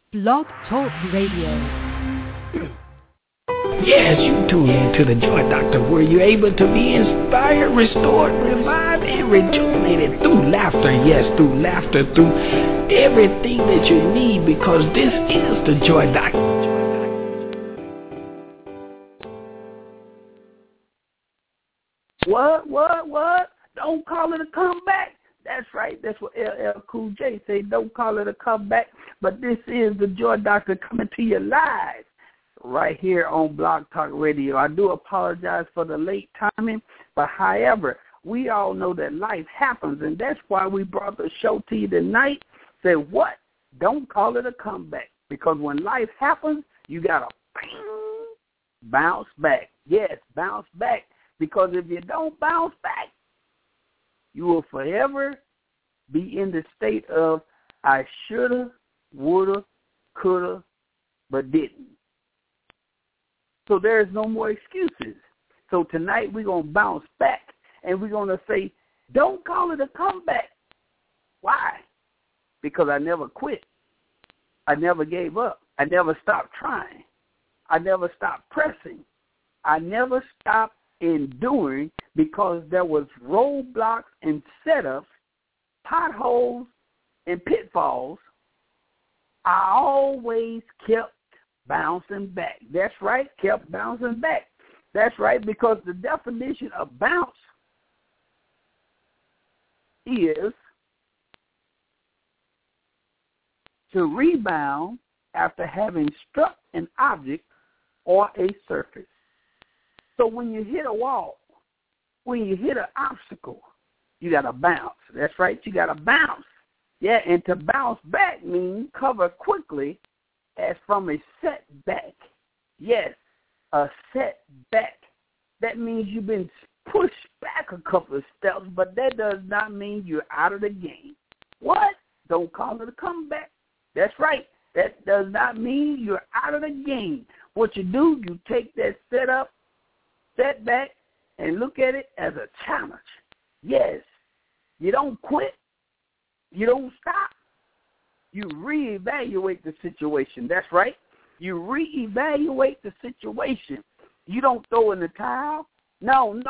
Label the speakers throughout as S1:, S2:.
S1: Blog Talk Radio.
S2: Yes, you tune in to the Joy Doctor, where you're able to be inspired, restored, revived, and rejuvenated through laughter. Yes, through laughter, through everything that you need, because this is the Joy Doctor.
S3: What? Don't call it a comeback. That's right. That's what LL Cool J said. Don't call it a comeback. But this is the Joy Doctor coming to you live right here on Blog Talk Radio. I do apologize for the late timing, but however, we all know that life happens, and that's why we brought the show to you tonight. Say what? Don't call it a comeback, because when life happens, you got to bounce back. Yes, bounce back, because if you don't bounce back, you will forever be in the state of I shoulda, woulda, coulda, but didn't. So there's no more excuses. So tonight we're going to bounce back, and we're going to say, don't call it a comeback. Why? Because I never quit. I never gave up. I never stopped trying. I never stopped pressing. I never stopped enduring, because there was roadblocks and setups, potholes and pitfalls. I always kept bouncing back. That's right, kept bouncing back. That's right, because the definition of bounce is to rebound after having struck an object or a surface. So when you hit a wall, when you hit an obstacle, you got to bounce. That's right, you got to bounce. Yeah, and to bounce back means cover quickly as from a setback. Yes, a setback. That means you've been pushed back a couple of steps, but that does not mean you're out of the game. What? Don't call it a comeback. That's right. That does not mean you're out of the game. What you do, you take that setback, and look at it as a challenge. Yes, you don't quit. You don't stop. You reevaluate the situation. That's right. You reevaluate the situation. You don't throw in the towel. No.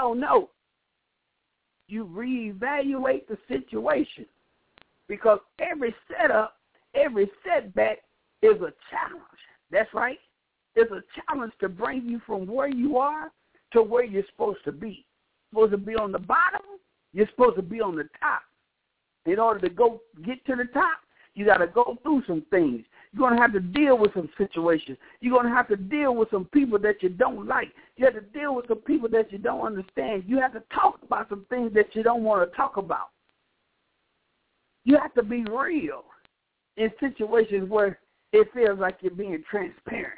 S3: You reevaluate the situation, because every setup, every setback is a challenge. That's right. It's a challenge to bring you from where you are to where you're supposed to be. You're supposed to be on the bottom. You're supposed to be on the top. In order to get to the top, you got to go through some things. You're going to have to deal with some situations. You're going to have to deal with some people that you don't like. You have to deal with some people that you don't understand. You have to talk about some things that you don't want to talk about. You have to be real in situations where it feels like you're being transparent.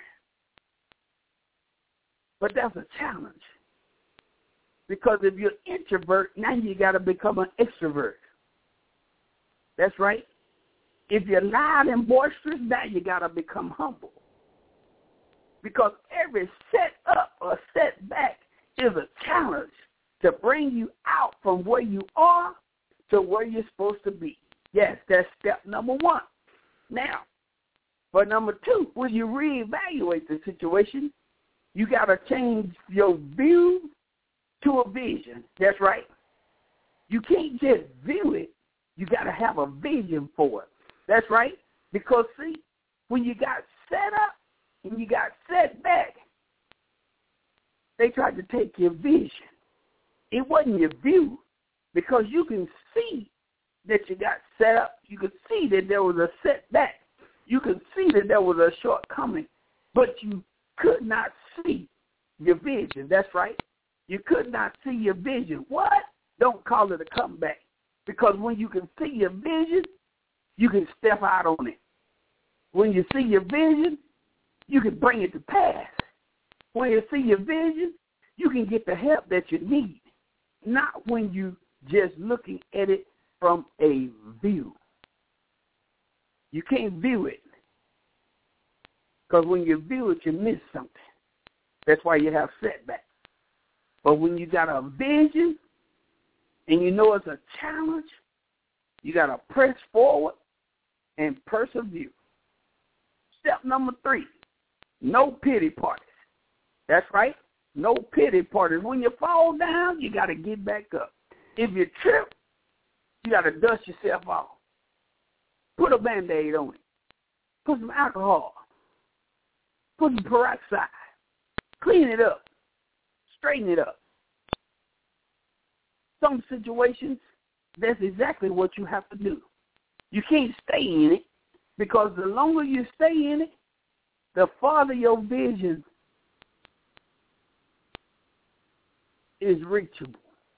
S3: But that's a challenge, because if you're an introvert, now you got to become an extrovert. That's right. If you're loud and boisterous, now you got to become humble, because every set-up or setback is a challenge to bring you out from where you are to where you're supposed to be. Yes, that's step number one. Now, for number two, when you reevaluate the situation, you got to change your view to a vision. That's right. You can't just view it. You got to have a vision for it. That's right. Because, see, when you got set up and you got set back, they tried to take your vision. It wasn't your view, because you can see that you got set up. You could see that there was a setback. You could see that there was a shortcoming, but you could not see your vision. That's right. You could not see your vision. What? Don't call it a comeback, because when you can see your vision, you can step out on it. When you see your vision, you can bring it to pass. When you see your vision, you can get the help that you need, not when you just looking at it from a view. You can't view it, because when you view it, you miss something. That's why you have setbacks. But when you got a vision and you know it's a challenge, you got to press forward and persevere. Step number 3, no pity parties. That's right, no pity parties. When you fall down, you got to get back up. If you trip, you got to dust yourself off. Put a Band-Aid on it. Put some alcohol. Put some peroxide. Clean it up. Straighten it up. Some situations, that's exactly what you have to do. You can't stay in it, because the longer you stay in it, the farther your vision is reachable.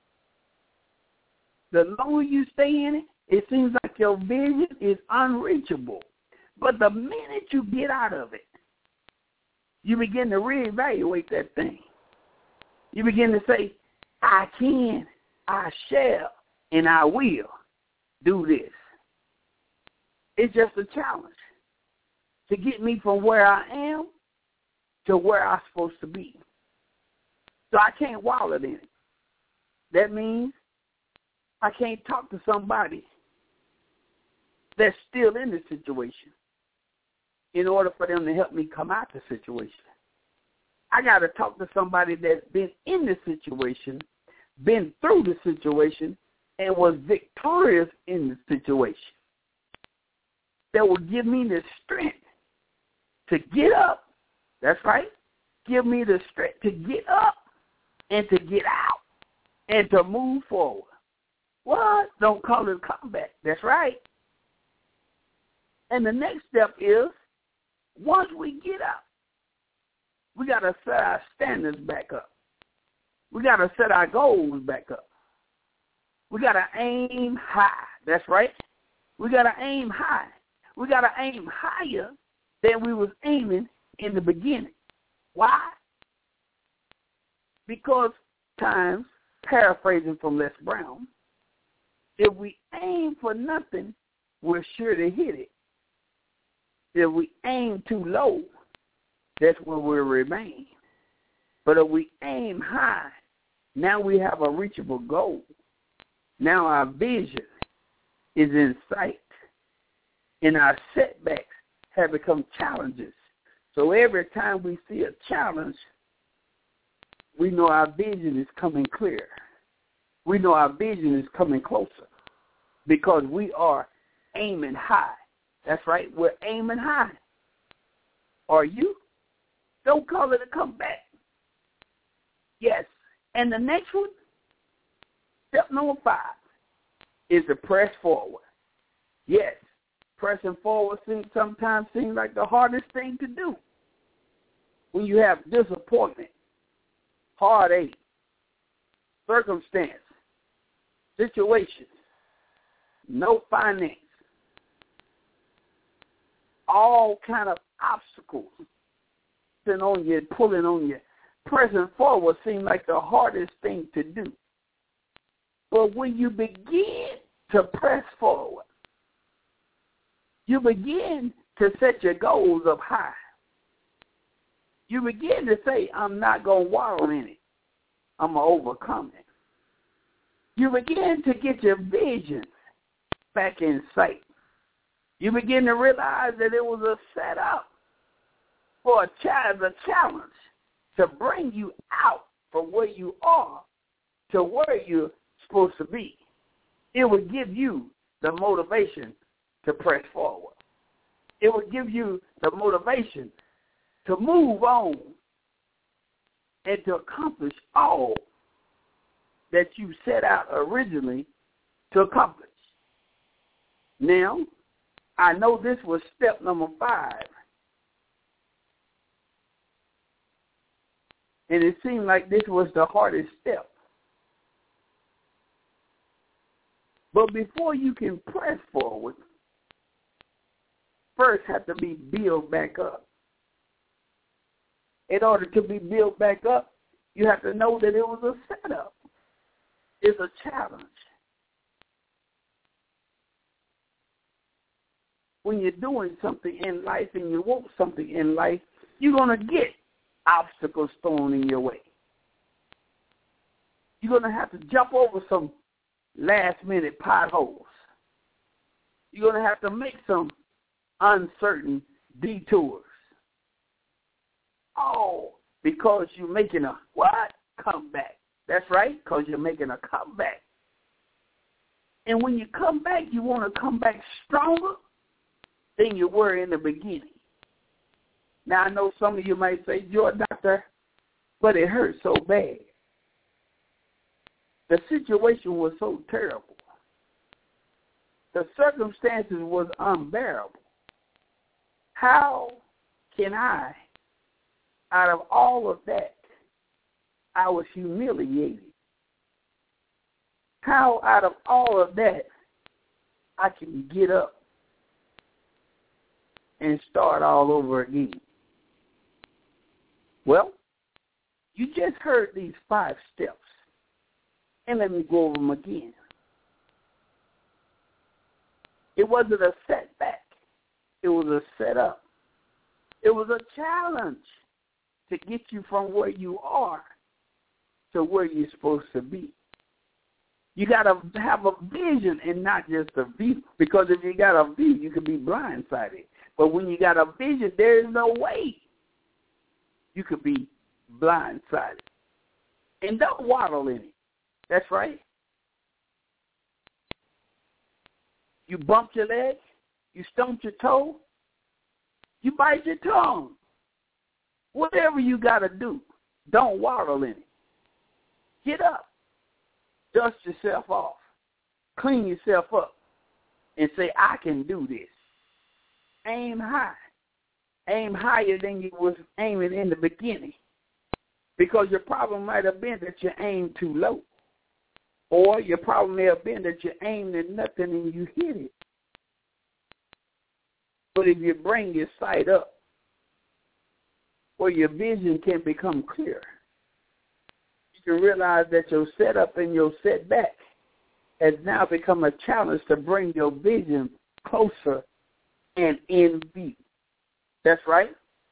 S3: The longer you stay in it, it seems like your vision is unreachable. But the minute you get out of it, you begin to reevaluate that thing. You begin to say, I can, I shall, and I will do this. It's just a challenge to get me from where I am to where I'm supposed to be. So I can't wallow in it. That means I can't talk to somebody that's still in the situation in order for them to help me come out the situation. I got to talk to somebody that's been in the situation, been through the situation, and was victorious in the situation. That will give me the strength to get up. That's right. Give me the strength to get up and to get out and to move forward. What? Don't call it comeback. That's right. And the next step is, once we get up, we got to set our standards back up. We got to set our goals back up. We got to aim high. That's right. We got to aim high. We got to aim higher than we was aiming in the beginning. Why? Because times, paraphrasing from Les Brown, if we aim for nothing, we're sure to hit it. If we aim too low, that's where we'll remain. But if we aim high, now we have a reachable goal. Now our vision is in sight, and our setbacks have become challenges. So every time we see a challenge, we know our vision is coming clear. We know our vision is coming closer because we are aiming high. That's right, we're aiming high. Are you? Don't call it a comeback. Yes. And the next one, step number 5, is to press forward. Yes, pressing forward sometimes seems like the hardest thing to do. When you have disappointment, heartache, circumstance, situations, no finance, all kind of obstacles sitting on you, pulling on you. Pressing forward seems like the hardest thing to do. But when you begin to press forward, you begin to set your goals up high. You begin to say, I'm not going to wallow in it. I'm going to overcome it. You begin to get your vision back in sight. You begin to realize that it was a setup for a challenge to bring you out from where you are to where you're supposed to be. It will give you the motivation to press forward. It will give you the motivation to move on and to accomplish all that you set out originally to accomplish. Now, I know this was step number 5. And it seemed like this was the hardest step. But before you can press forward, first have to be built back up. In order to be built back up, you have to know that it was a setup. It's a challenge. When you're doing something in life and you want something in life, you're going to get obstacles thrown in your way. You're going to have to jump over some last-minute potholes. You're going to have to make some uncertain detours. Oh, because you're making a what? Comeback. That's right, because you're making a comeback. And when you come back, you want to come back stronger than you were in the beginning. Now, I know some of you might say, you're a doctor, but it hurt so bad. The situation was so terrible. The circumstances was unbearable. How can I, out of all of that, I was humiliated. How out of all of that, I can get up and start all over again? Well, you just heard these 5 steps. And let me go over them again. It wasn't a setback. It was a setup. It was a challenge to get you from where you are to where you're supposed to be. You got to have a vision and not just a view. Because if you got a view, you can be blindsided. But when you got a vision, there is no way you could be blindsided. And don't waddle in it. That's right. You bumped your leg, you stumped your toe, you bite your tongue. Whatever you got to do, don't waddle in it. Get up. Dust yourself off. Clean yourself up. And say, I can do this. Aim high. Aim higher than you was aiming in the beginning. Because your problem might have been that you aimed too low. Or your problem may have been that you aimed at nothing and you hit it. But if you bring your sight up, where your vision can become clear, you can realize that your setup and your setback has now become a challenge to bring your vision closer and in view. That's right.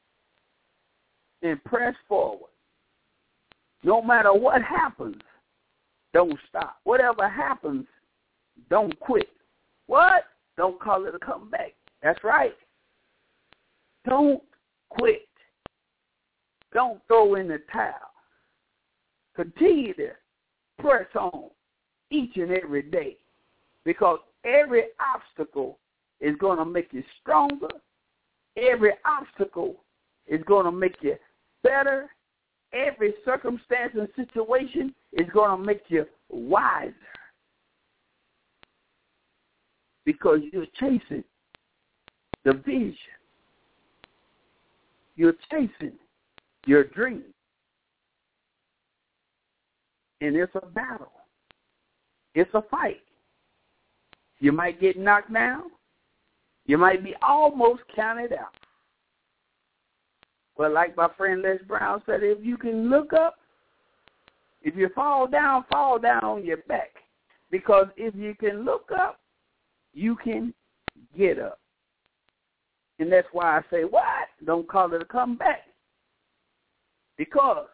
S3: And press forward. No matter what happens, don't stop. Whatever happens, don't quit. What? Don't call it a comeback. That's right. Don't quit. Don't throw in the towel. Continue to press on each and every day, because every obstacle is going to make you stronger. Every obstacle is going to make you better. Every circumstance and situation is going to make you wiser, because you're chasing the vision. You're chasing your dream. And it's a battle. It's a fight. You might get knocked down. You might be almost counted out. But like my friend Les Brown said, if you can look up, if you fall down on your back. Because if you can look up, you can get up. And that's why I say, what? Don't call it a comeback. Because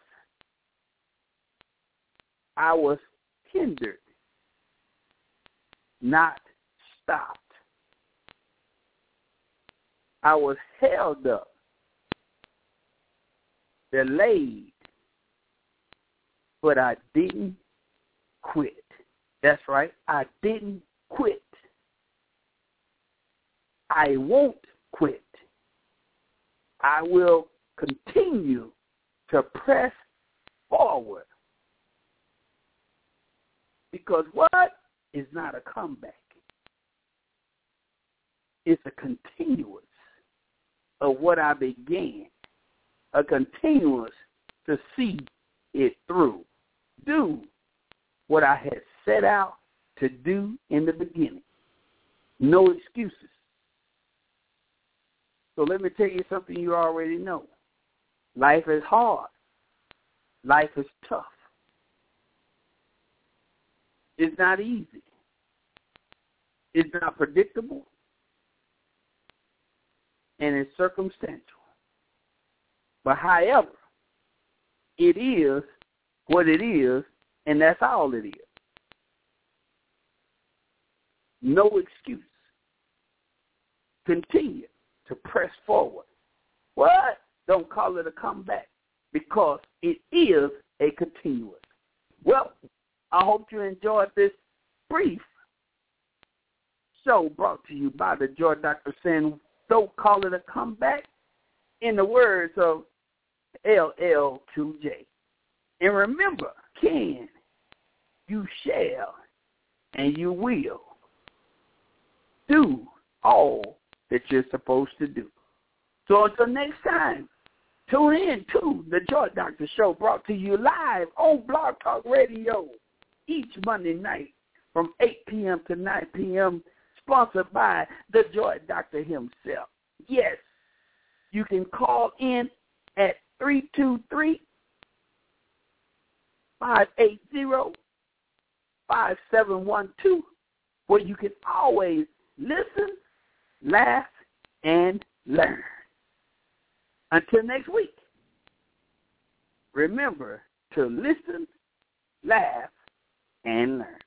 S3: I was hindered, not stopped. I was held up, delayed, but I didn't quit. That's right. I didn't quit. I won't quit. I will continue to press forward. Because what is not a comeback? It's a continuance of what I began. A continuance to see it through. Do what I had set out to do in the beginning. No excuses. So let me tell you something you already know. Life is hard. Life is tough. It's not easy. It's not predictable. And it's circumstantial. But however, it is what it is, and that's all it is. No excuse. Continue to press forward. What? Don't call it a comeback, because it is a continuous. Well, I hope you enjoyed this brief show brought to you by the Joy Doctor, saying, don't call it a comeback, in the words of LL Cool J. And remember, can, you shall, and you will do all that you're supposed to do. So until next time, tune in to the Joy Doctor Show, brought to you live on Blog Talk Radio each Monday night from 8 p.m. to 9 p.m., sponsored by the Joy Doctor himself. Yes, you can call in at 323-580-5712, where you can always listen, laugh, and learn. Until next week, remember to listen, laugh, and learn.